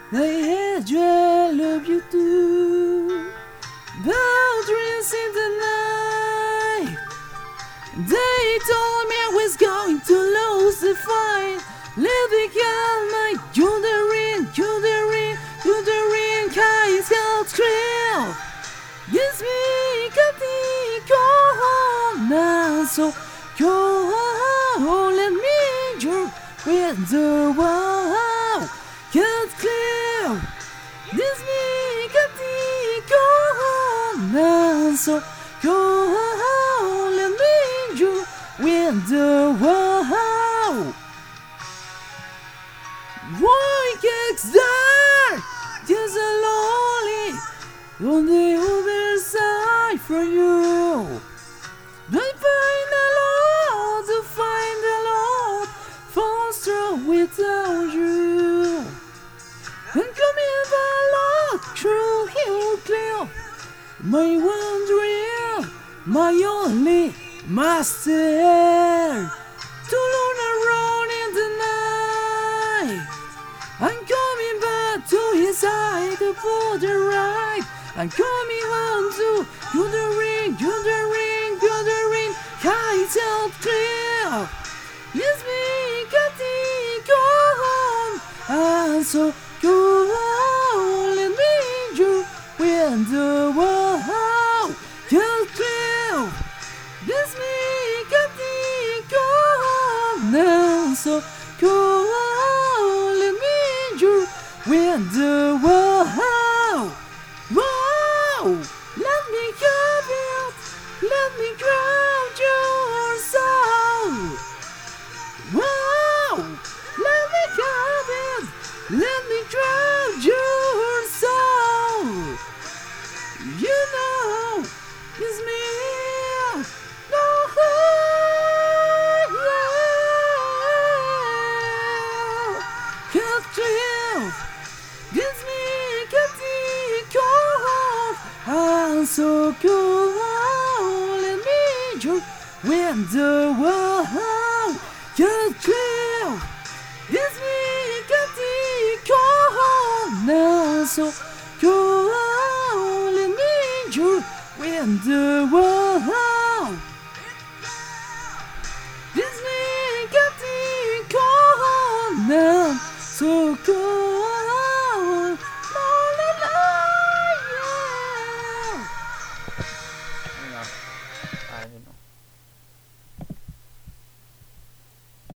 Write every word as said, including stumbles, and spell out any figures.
They had you, love you too. Boundaries in the night. They told me I was going to lose the fight. Let the girl my you're the ring, you're the ring, you're the ring, eyes held trail. Yes, me, Kathy, go home now. So go home, let me join with the wow. Get clear. This me, Kathy, go home now. So go home, let me join with the wow. Why gets dark? Just a lonely on the other side from you. I find the Lord to find the Lord, faster without you. And coming the Lord through hill clear, my one dream, my only master. To learn around in the night. I'm coming back to his side to put the right. I'm coming home to you the ring, you the ring, you the ring. Eyes out clear. Yes, me, Kathy, go home. And so go home, let me you win the world. Get clear. Yes, me, Kathy, go home now. So go home, let me you win the world. Wow! Let me have it. Let me ground your soul. Wow! Let me have it. Let me drown your soul. You know, it's me. No, can't feel. It's me, Kathy, go home. I'm so cool. Let me join when the world can't feel. It's me, Kathy, go home now. So go on, let me join when the world. It's me, Kathy, go home now. So go.